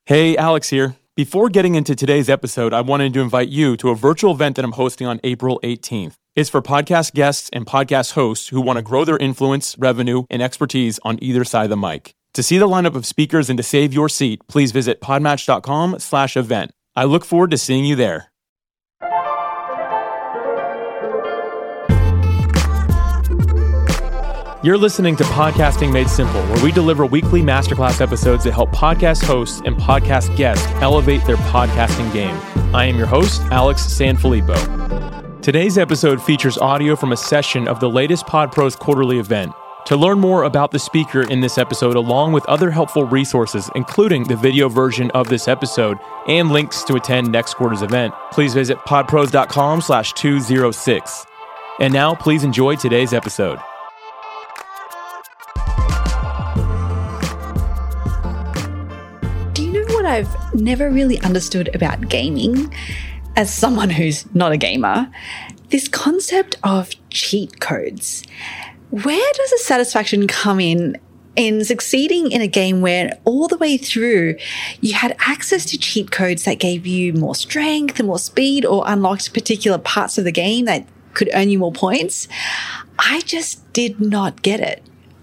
Hey, Alex here. Before getting into today's episode, I wanted to invite you to a virtual event that I'm hosting on April 18th. It's for podcast guests and podcast hosts who want to grow their influence, revenue, and expertise on either side of the mic. To see the lineup of speakers and to save your seat, please visit podmatch.com/event. I look forward to seeing you there. You're listening to Podcasting Made Simple, where we deliver weekly masterclass episodes that help podcast hosts and podcast guests elevate their podcasting game. I am your host, Alex Sanfilippo. Today's episode features audio from a session of the latest PodPros quarterly event. To learn more about the speaker in this episode, along with other helpful resources, including the video version of this episode and links to attend next quarter's event, please visit podpros.com/206. And now, please enjoy today's episode. I've never really understood about gaming, as someone who's not a gamer, this concept of cheat codes. Where does the satisfaction come in succeeding in a game where all the way through you had access to cheat codes that gave you more strength and more speed or unlocked particular parts of the game that could earn you more points? I just did not get it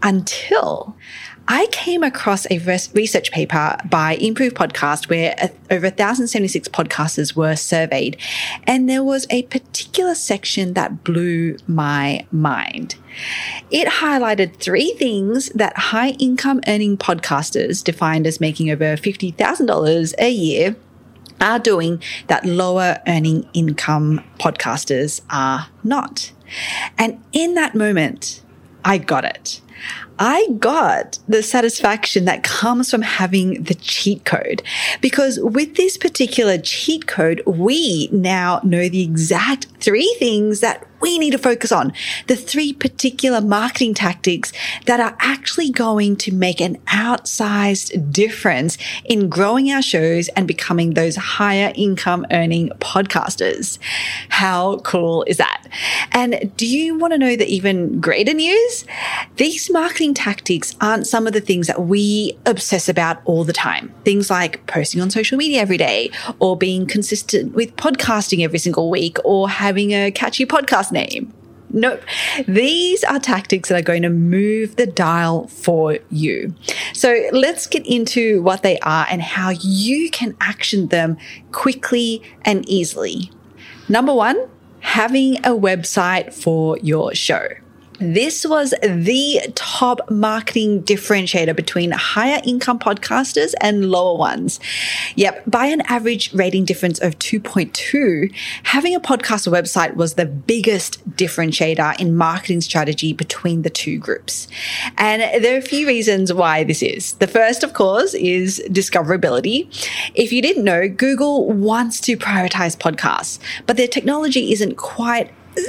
until I came across a research paper by Improve Podcast where over 1,076 podcasters were surveyed, and there was a particular section that blew my mind. It highlighted 3 things that high-income earning podcasters, defined as making over $50,000 a year, are doing that lower earning income podcasters are not. And in that moment, I got it. I got the satisfaction that comes from having the cheat code, because with this particular cheat code, we now know the exact 3 things that we need to focus on, the 3 particular marketing tactics that are actually going to make an outsized difference in growing our shows and becoming those higher income earning podcasters. How cool is that? And do you want to know the even greater news? These marketing tactics aren't some of the things that we obsess about all the time. Things like posting on social media every day, or being consistent with podcasting every single week, or having a catchy podcast name. Nope. These are tactics that are going to move the dial for you. So let's get into what they are and how you can action them quickly and easily. Number 1, having a website for your show. This was the top marketing differentiator between higher income podcasters and lower ones. Yep, by an average rating difference of 2.2, having a podcast website was the biggest differentiator in marketing strategy between the 2 groups. And there are a few reasons why this is. The first, of course, is discoverability. If you didn't know, Google wants to prioritize podcasts, but their technology isn't quite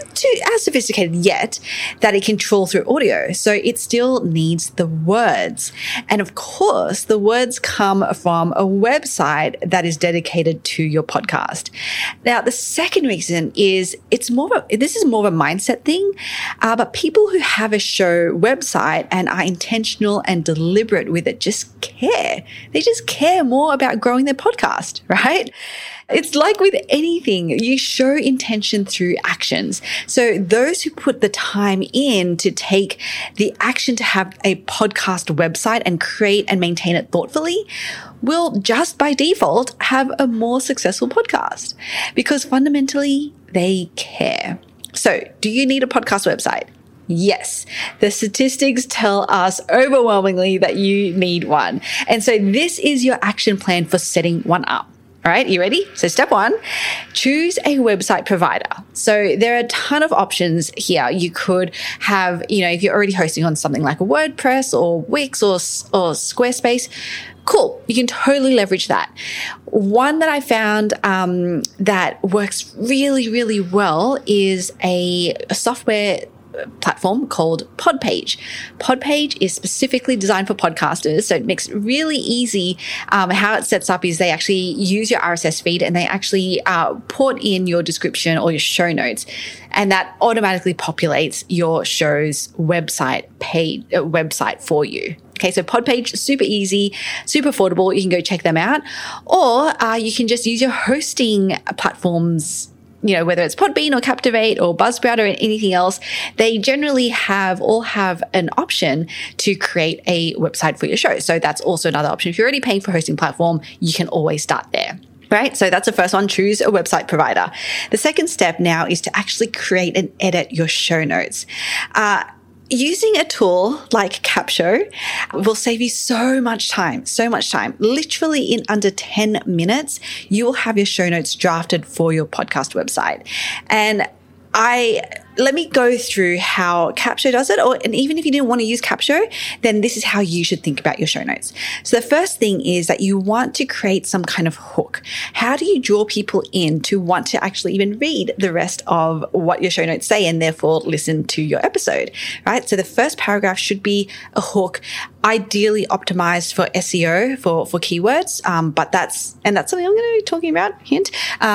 as sophisticated yet that it can trawl through audio. So it still needs the words. And of course, the words come from a website that is dedicated to your podcast. Now, the second reason is this is more of a mindset thing, but people who have a show website and are intentional and deliberate with it just care. They just care more about growing their podcast, right? It's like with anything, you show intention through actions. So those who put the time in to take the action to have a podcast website and create and maintain it thoughtfully will just by default have a more successful podcast, because fundamentally they care. So do you need a podcast website? Yes, the statistics tell us overwhelmingly that you need one. And so this is your action plan for setting one up. All right, you ready? So step 1, choose a website provider. So there are a ton of options here. You could have, if you're already hosting on something like WordPress or Wix or Squarespace, cool. You can totally leverage that. One that I found that works really, really well is a software platform called Podpage. Podpage is specifically designed for podcasters, so it makes it really easy. How it sets up is they actually use your RSS feed and they actually put in your description or your show notes, and that automatically populates your show's website for you. Okay, so Podpage, super easy, super affordable. You can go check them out. Or you can just use your hosting platforms, whether it's Podbean or Captivate or Buzzsprout or anything else. They generally all have an option to create a website for your show. So that's also another option. If you're already paying for a hosting platform, you can always start there. Right? So that's the first one, choose a website provider. The second step now is to actually create and edit your show notes. Using a tool like Capsho will save you so much time. Literally in under 10 minutes, you will have your show notes drafted for your podcast website. And let me go through how Capsho does it, and even if you didn't want to use Capsho, then this is how you should think about your show notes. So the first thing is that you want to create some kind of hook. How do you draw people in to want to actually even read the rest of what your show notes say and therefore listen to your episode, right? So the first paragraph should be a hook, ideally optimized for SEO, for keywords. But that's something I'm going to be talking about, hint.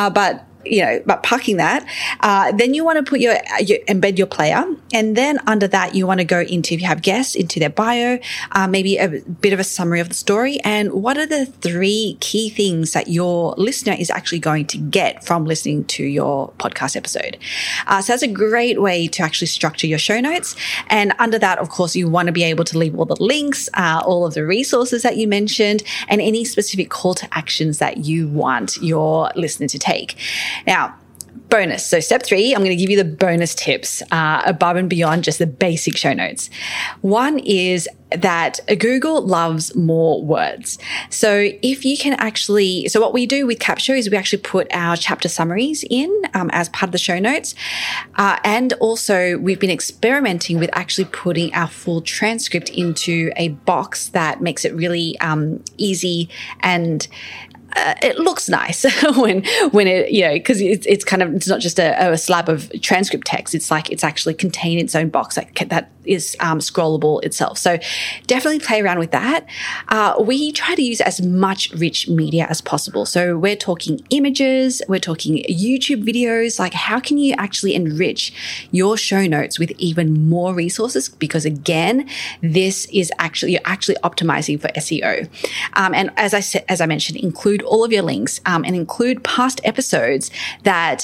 But parking that, then you want to put embed your player. And then under that, you want to go into, if you have guests, into their bio, maybe a bit of a summary of the story. And what are the 3 key things that your listener is actually going to get from listening to your podcast episode? So that's a great way to actually structure your show notes. And under that, of course, you want to be able to leave all the links, all of the resources that you mentioned, and any specific call to actions that you want your listener to take. Now, bonus. So step 3, I'm going to give you the bonus tips above and beyond just the basic show notes. One is that Google loves more words. So if you can so what we do with Capsho is we actually put our chapter summaries in as part of the show notes. And also we've been experimenting with actually putting our full transcript into a box that makes it really easy and it looks nice when it, because it's not just a slab of transcript text. It's like it's actually contained its own box that is scrollable itself. So definitely play around with that. We try to use as much rich media as possible. So we're talking images, we're talking YouTube videos. Like, how can you actually enrich your show notes with even more resources? Because again, you're actually optimizing for SEO. And as I mentioned, include all of your links and include past episodes that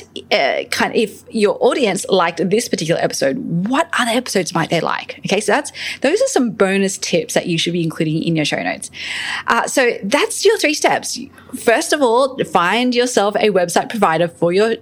if your audience liked this particular episode, what other episodes might they like? Okay, so those are some bonus tips that you should be including in your show notes. So that's your 3 steps. First of all, find yourself a website provider for your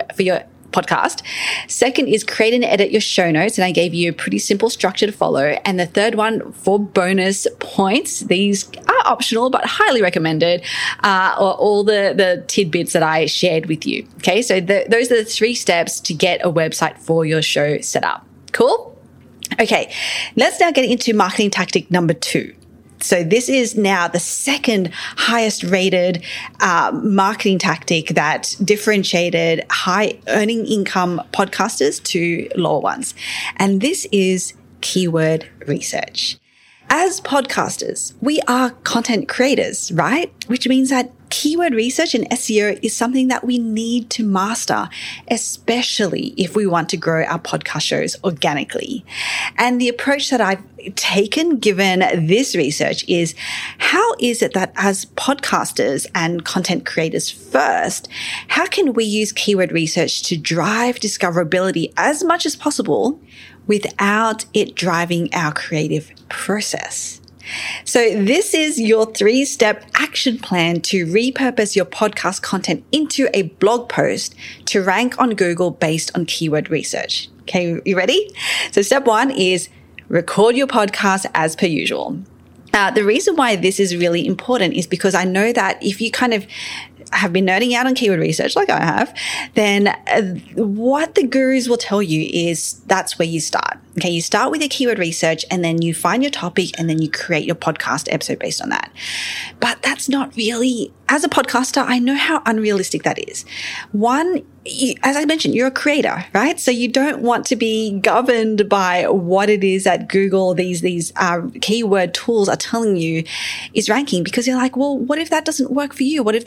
podcast. Second is create and edit your show notes. And I gave you a pretty simple structure to follow. And the third one, for bonus points, these are optional, but highly recommended, or all the tidbits that I shared with you. Okay. So those are the 3 steps to get a website for your show set up. Cool. Okay. Let's now get into marketing tactic number 2. So this is now the second highest rated marketing tactic that differentiated high earning income podcasters to lower ones. And this is keyword research. As podcasters, we are content creators, right? Which means that keyword research and SEO is something that we need to master, especially if we want to grow our podcast shows organically. And the approach that I've taken, given this research, is how is it that as podcasters and content creators first, how can we use keyword research to drive discoverability as much as possible without it driving our creative process? So this is your 3-step action plan to repurpose your podcast content into a blog post to rank on Google based on keyword research. Okay, you ready? So step 1 is record your podcast as per usual. The reason why this is really important is because I know that if you kind of have been nerding out on keyword research like I have, then what the gurus will tell you is that's where you start. Okay, you start with your keyword research and then you find your topic and then you create your podcast episode based on that. But that's not really, as a podcaster, I know how unrealistic that is. One, as I mentioned, you're a creator, right? So you don't want to be governed by what it is that Google, these keyword tools are telling you is ranking, because you're like, well, what if that doesn't work for you? What if that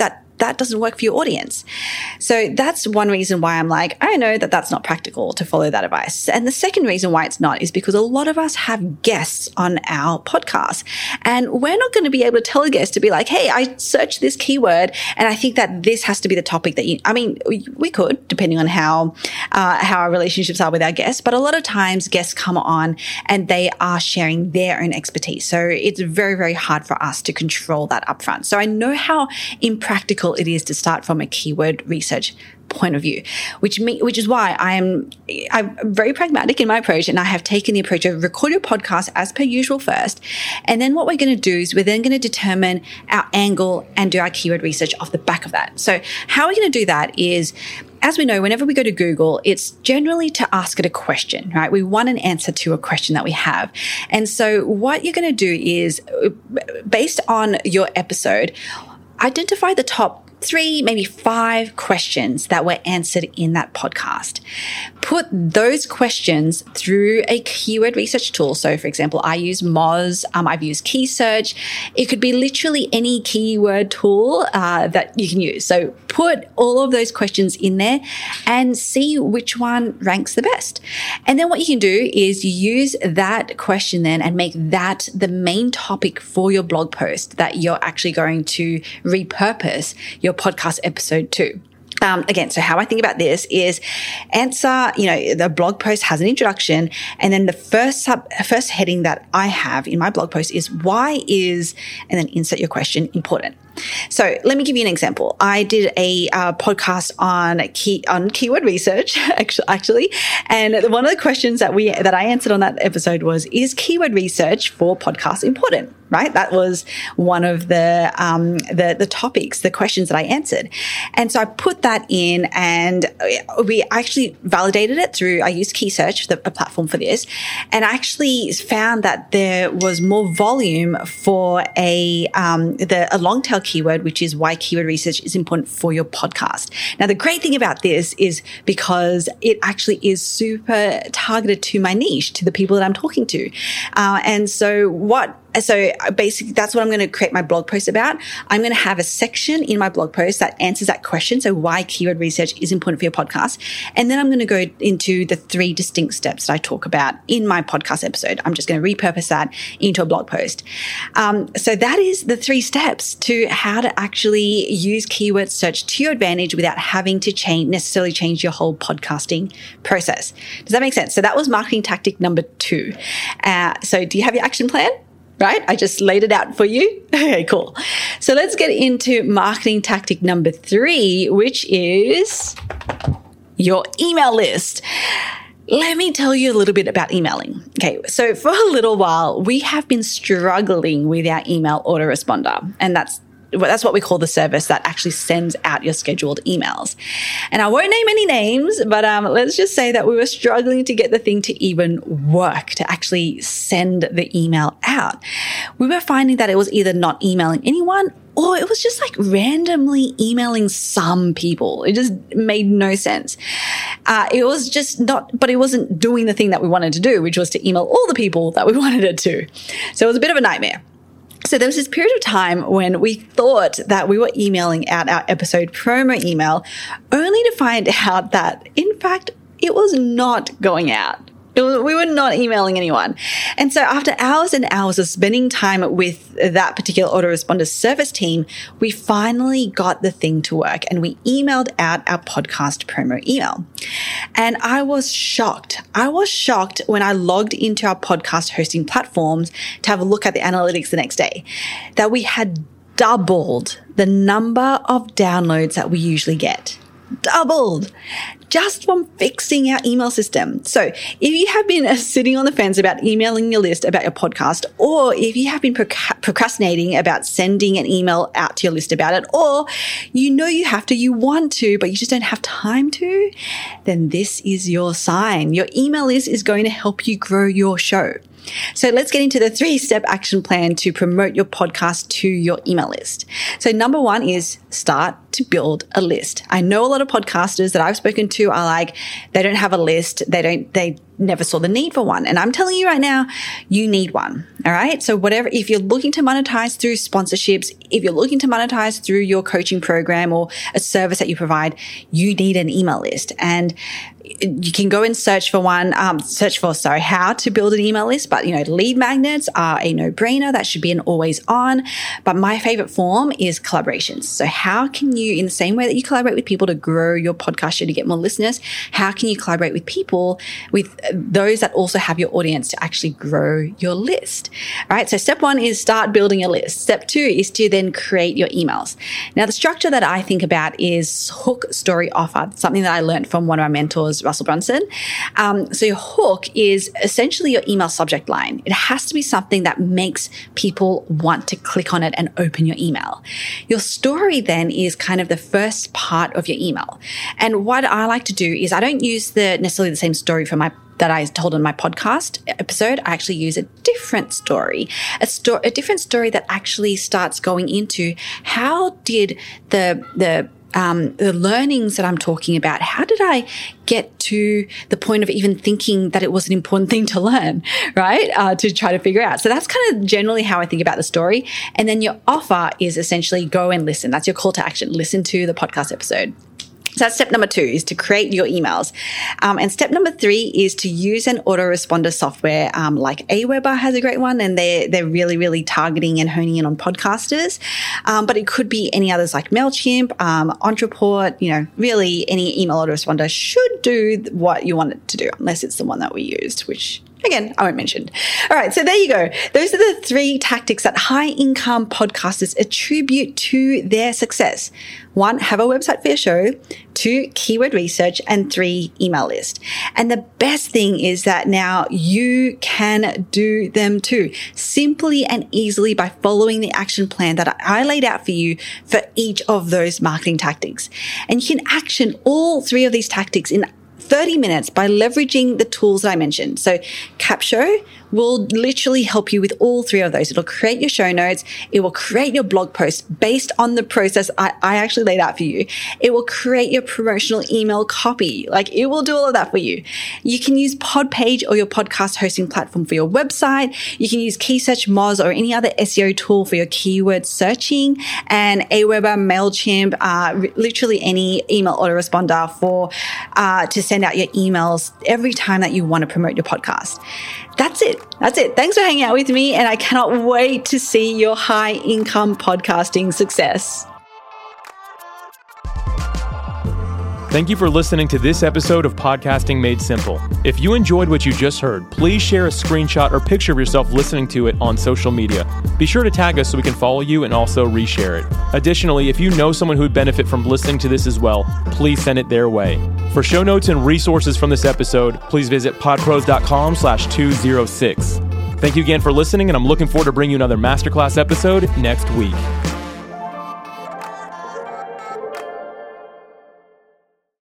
that doesn't work for your audience. So that's one reason why I'm like, I know that that's not practical to follow that advice. And the second reason why it's not is because a lot of us have guests on our podcast, and we're not going to be able to tell a guest to be like, hey, I searched this keyword and I think that this has to be the topic that we could, depending on how our relationships are with our guests. But a lot of times guests come on and they are sharing their own expertise. So it's very, very hard for us to control that upfront. So I know how impractical it is to start from a keyword research point of view, which is why I'm very pragmatic in my approach, and I have taken the approach of record your podcast as per usual first, and then what we're going to do is we're then going to determine our angle and do our keyword research off the back of that. So how we're going to do that is, as we know, whenever we go to Google, it's generally to ask it a question, right? We want an answer to a question that we have. And so what you're going to do is, based on your episode, identify the top 3, maybe 5 questions that were answered in that podcast. Put those questions through a keyword research tool. So for example, I use Moz, I've used KeySearch. It could be literally any keyword tool that you can use. So put all of those questions in there and see which one ranks the best. And then what you can do is use that question then and make that the main topic for your blog post that you're actually going to repurpose your podcast episode to. Again, so how I think about this is answer, the blog post has an introduction, and then the first heading that I have in my blog post is why is, and then insert your question, important. So let me give you an example. I did a podcast on keyword research, actually, and one of the questions that I answered on that episode was, is keyword research for podcasts important? Right? That was one of the topics, the questions that I answered. And so I put that in, and we actually validated it through, I used KeySearch, a platform for this, and I actually found that there was more volume for a long tail keyword, which is why keyword research is important for your podcast. Now, the great thing about this is because it actually is super targeted to my niche, to the people that I'm talking to. So basically, that's what I'm going to create my blog post about. I'm going to have a section in my blog post that answers that question. So why keyword research is important for your podcast. And then I'm going to go into the 3 distinct steps that I talk about in my podcast episode. I'm just going to repurpose that into a blog post. So that is the 3 steps to how to actually use keyword search to your advantage without having to necessarily change your whole podcasting process. Does that make sense? So that was marketing tactic number 2. So do you have your action plan? Right? I just laid it out for you. Okay, cool. So let's get into marketing tactic number 3, which is your email list. Let me tell you a little bit about emailing. Okay, so for a little while, we have been struggling with our email autoresponder, and that's what we call the service that actually sends out your scheduled emails. And I won't name any names, but let's just say that we were struggling to get the thing to even work, to actually send the email out. We were finding that it was either not emailing anyone, or it was just like randomly emailing some people. It just made no sense. It was just but it wasn't doing the thing that we wanted to do, which was to email all the people that we wanted it to. So it was a bit of a nightmare. So there was this period of time when we thought that we were emailing out our episode promo email, only to find out that, in fact, it was not going out. We were not emailing anyone. And so after hours and hours of spending time with that particular autoresponder service team, we finally got the thing to work, and we emailed out our podcast promo email. And I was shocked. I was shocked when I logged into our podcast hosting platforms to have a look at the analytics the next day, that we had doubled the number of downloads that we usually get. Doubled just from fixing our email system. So if you have been sitting on the fence about emailing your list about your podcast, or if you have been procrastinating about sending an email out to your list about it, or you want to, but you just don't have time to, then this is your sign. Your email list is going to help you grow your show. So let's get into the 3-step action plan to promote your podcast to your email list. So number 1 is start to build a list. I know a lot of podcasters that I've spoken to are like, they don't have a list. They never saw the need for one. And I'm telling you right now, you need one. All right. So if you're looking to monetize through sponsorships, if you're looking to monetize through your coaching program or a service that you provide, you need an email list. And you can go and search for how to build an email list. But, lead magnets are a no-brainer. That should be an always on. But my favorite form is collaborations. So how can you, in the same way that you collaborate with people to grow your podcast show to get more listeners, how can you collaborate with people, with those that also have your audience to actually grow your list? All right. So step 1 is start building a list. Step 2 is to then create your emails. Now, the structure that I think about is hook, story, offer. Something that I learned from one of my mentors, Russell Brunson. So your hook is essentially your email subject line. It has to be something that makes people want to click on it and open your email. Your story then is kind of the first part of your email. And what I like to do is I don't use necessarily the same story that I told on my podcast episode. I actually use a different story, a different story that actually starts going into how did the learnings that I'm talking about, how did I get to the point of even thinking that it was an important thing to learn, right? To try to figure out. So that's kind of generally how I think about the story. And then your offer is essentially go and listen. That's your call to action. Listen to the podcast episode. So that's step number 2 is to create your emails. And step number 3 is to use an autoresponder software like Aweber has a great one, and they're really, really targeting and honing in on podcasters. But it could be any others like MailChimp, Ontraport, really any email autoresponder should do what you want it to do, unless it's the one that we used, which again, I won't mention. All right. So there you go. Those are the 3 tactics that high income podcasters attribute to their success. 1, have a website for your show. 2, keyword research. And 3, email list. And the best thing is that now you can do them too, simply and easily by following the action plan that I laid out for you for each of those marketing tactics. And you can action all 3 of these tactics in 30 minutes by leveraging the tools that I mentioned. So Capsho will literally help you with all 3 of those. It'll create your show notes. It will create your blog post based on the process I actually laid out for you. It will create your promotional email copy. It will do all of that for you. You can use Podpage or your podcast hosting platform for your website. You can use KeySearch Moz or any other SEO tool for your keyword searching, and Aweber, MailChimp, literally any email autoresponder to send out your emails every time that you want to promote your podcast. That's it. Thanks for hanging out with me, and I cannot wait to see your high income podcasting success. Thank you for listening to this episode of Podcasting Made Simple. If you enjoyed what you just heard, please share a screenshot or picture of yourself listening to it on social media. Be sure to tag us so we can follow you and also reshare it. Additionally, if you know someone who would benefit from listening to this as well, please send it their way. For show notes and resources from this episode, please visit podpros.com/206. Thank you again for listening, and I'm looking forward to bringing you another masterclass episode next week.